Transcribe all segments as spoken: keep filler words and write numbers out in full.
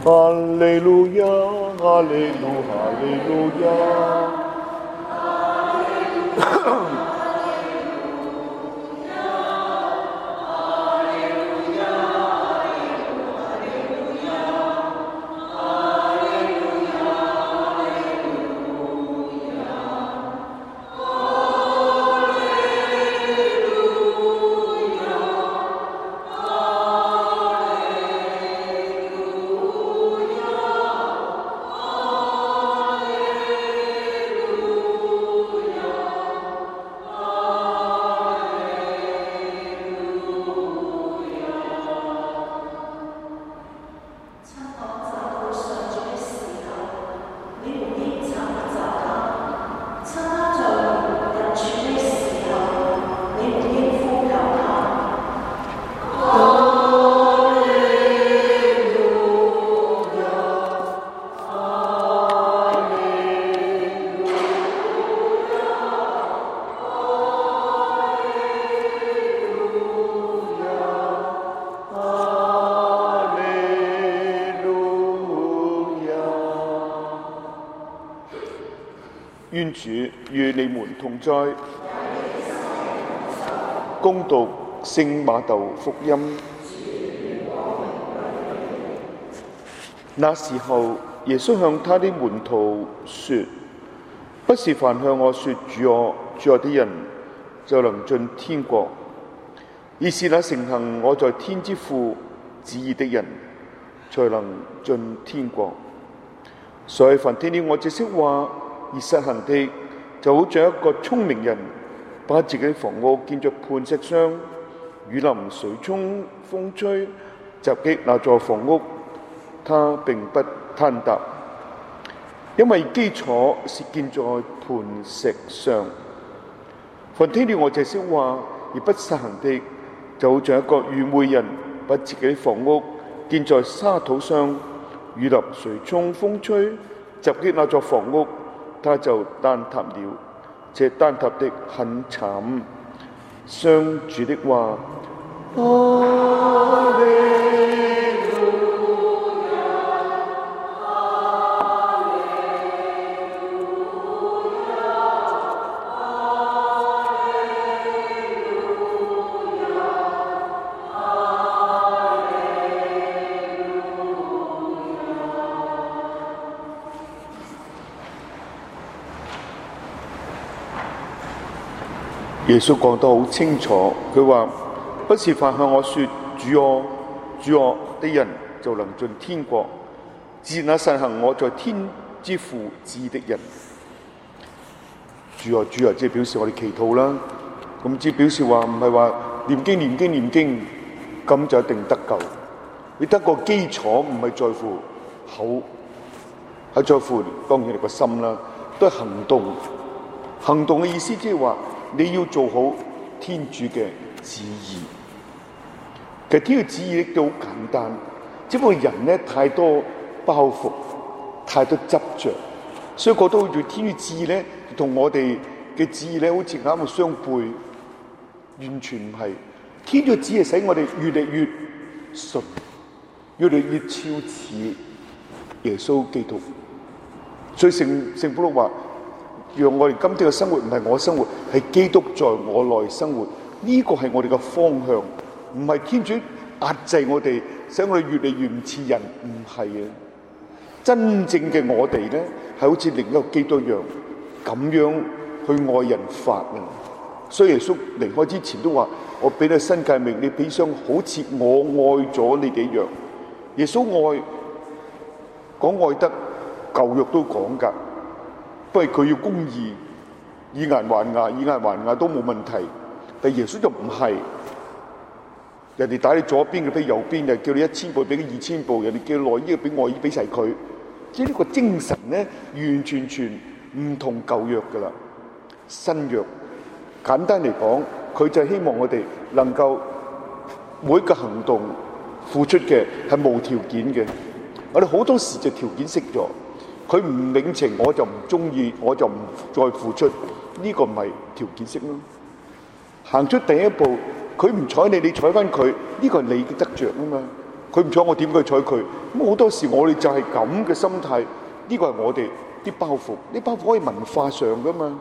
哈利路亞，哈利路，哈利路亞。願主與你們同在。恭讀聖馬竇福音。那時候，耶穌向他的門徒說：不是凡向我說主我主我的人，就能進天國，而是那承行我在天之父旨意的人，才能進天國。所以凡聽了我這些話而實行的，就好像一個聰明人，把自己的房屋建在磐石上，雨淋水沖風吹，襲擊那座房屋，他並不坍塌，因為基礎是建在磐石上。凡聽了我這些話而不實行的，就好像一個愚昧人，把自己的房屋建在沙土上，雨淋水沖風吹，襲擊那座房屋，他就坍塌了，這坍塌的很慘。上主的話。哈利路亞，哈利路亞，哈利路亞，哈利路亞。耶穌講得好清楚，佢話：不是凡向我說主我主我的人，就能進天國，是那實行我在天之父旨意的人。主我主我，即係表示我哋祈禱啦。咁即係表示話唔係話念經念經念經咁就一定得救。你得個基礎唔係在乎口，係在乎當然你個心啦，都係行動。行動嘅意思即係話你要做好天主嘅旨意。其實天主旨意都好簡單，只不過人咧太多包袱，太多執着，所以覺得好似天主旨意咧同我哋嘅旨意咧好似啱啱相悖，完全唔係。天主旨意使我哋越嚟越順，越嚟越超似耶穌基督。所以聖聖保祿話：讓我哋今天嘅生活唔係我生活，係基督在我內生活。呢、這個係我哋嘅方向，唔係天主壓制我哋，使我哋越嚟越唔似人。唔係啊，真正嘅我哋咧，係好似另一個基督一樣，咁樣去愛人法啊。所以耶穌離開之前都話：我俾你新誡命，你彼此好似我愛咗你哋一樣。耶穌愛講愛德，舊約都講噶，不過佢要公義，以牙還牙，以牙還牙都冇問題。但耶穌就唔係，人哋打你左邊嘅俾右邊，又叫你一千步俾佢二千步，人哋叫內衣俾外衣俾晒佢。即係呢個精神咧，完完全全唔同舊約噶啦。新約簡單嚟講，佢就係希望我哋能夠每一個行動付出嘅係無條件嘅。我哋好多時就條件式咗，佢唔領情我就唔中意，我就唔再付出。呢個咪條件式咯。行出第一步，佢唔睬你，你睬翻佢，呢個係你嘅得着啊嘛。 佢唔睬我點佢睬佢？咁好多時我哋就係咁嘅心態，呢個係我哋啲包袱，啲包袱可以文化上噶嘛。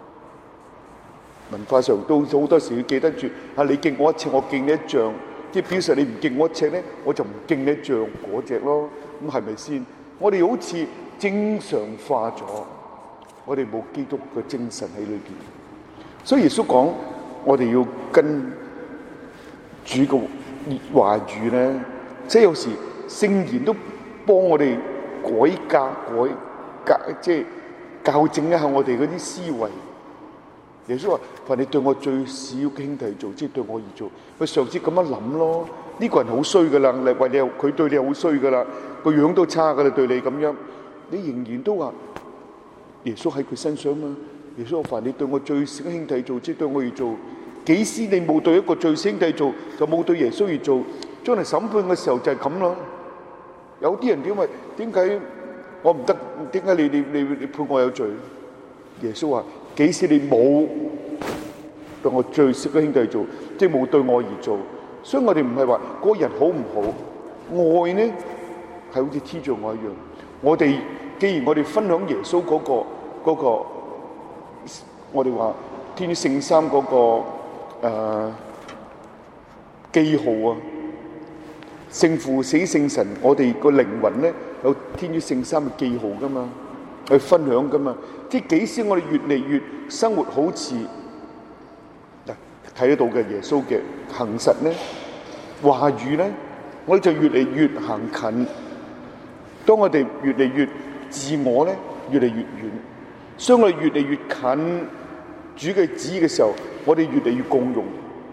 文化上都好多時要記得住，啊你敬我一尺，我敬你一丈，即係表示你唔敬我一尺咧，我就唔敬你一丈嗰隻咯。咁係咪先？我哋好似正常化咗，我哋冇基督嘅精神喺裏邊。所以耶穌講，我哋要跟主嘅話語咧，即係有時聖言都幫我哋改革、改革，即係校正一下我哋嗰啲思維。耶穌話：凡你對我最小嘅兄弟做，即係對我而做。佢上次咁樣諗咯，呢、這個人好衰噶啦，你為你佢對你好衰噶啦，個樣都差噶啦，對你咁樣，你仍然都話耶穌喺佢身上嘛。耶穌話：凡你對我最小嘅兄弟做，即係對我而做。幾時你冇對一個最小兄弟做，就冇對耶穌而做。將來審判嘅時候就係咁咯。有啲人點為點解我唔得？點解你你你你判我有罪？耶穌話：幾時你冇對我最小嘅兄弟做，即係冇對我而做。所以我哋唔係話嗰個人好唔好，愛呢係好似天像我一樣。我哋既然我哋分享耶穌嗰個嗰個，我哋話天主聖三嗰個誒記號啊，聖父、死聖神，我哋個靈魂咧有天主聖三嘅記號噶嘛，去分享噶嘛。即係幾時我哋越嚟越生活好似嗱睇得到嘅耶穌嘅行實咧、話語咧，我哋就越嚟越行近。當我哋越嚟越自我咧，越嚟越遠。當我哋越嚟越近主嘅旨意嘅時候，我哋越嚟越共融。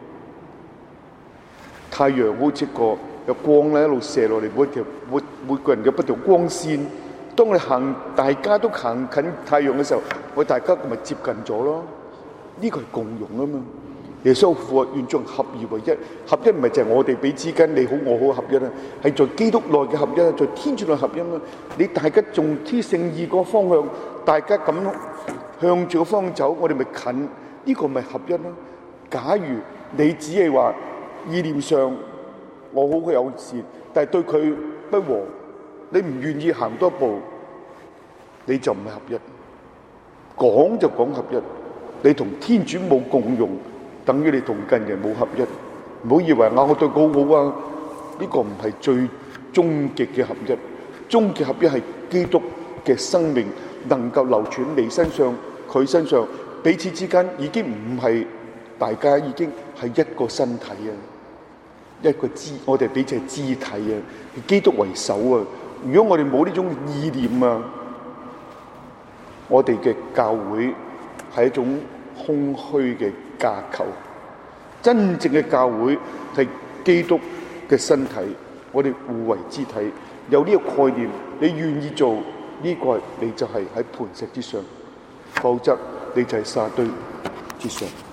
太陽好似個有光咧，一路射落嚟，每條每每個人嘅不同光線。當我哋行，大家都行近太陽嘅時候，我哋大家咪接近咗咯。呢個係共融啊嘛。耶穌父啊，願眾合而為一，合一唔係就係我哋彼此間你好我好合一啊，係在基督內嘅合一啊，在天主內合一啊。你大家仲天聖意個方向，大家咁向住個方向走，我哋咪近，呢、這個咪合一咯。假如你只係話意念上我好佢友善，但係對佢不和，你唔願意行多一步，你就唔係合一。講就講合一，你同天主冇共融，等於你同近人冇合一。唔好以為啊，我對佢好好啊，呢、這個唔係最終極嘅合一。終極合一係基督嘅生命能夠流傳你身上，佢身上，彼此之間已經唔係大家已經係一個身體啊，一個肢，我哋彼此係肢體啊，以基督為首啊。如果我哋冇呢種意念啊，我哋嘅教會係一種空虛嘅架構。真正嘅教會係基督嘅身體，我哋互為肢體。有呢個概念，你願意做呢個，你就係喺磐石之上；否則你就係沙堆之上。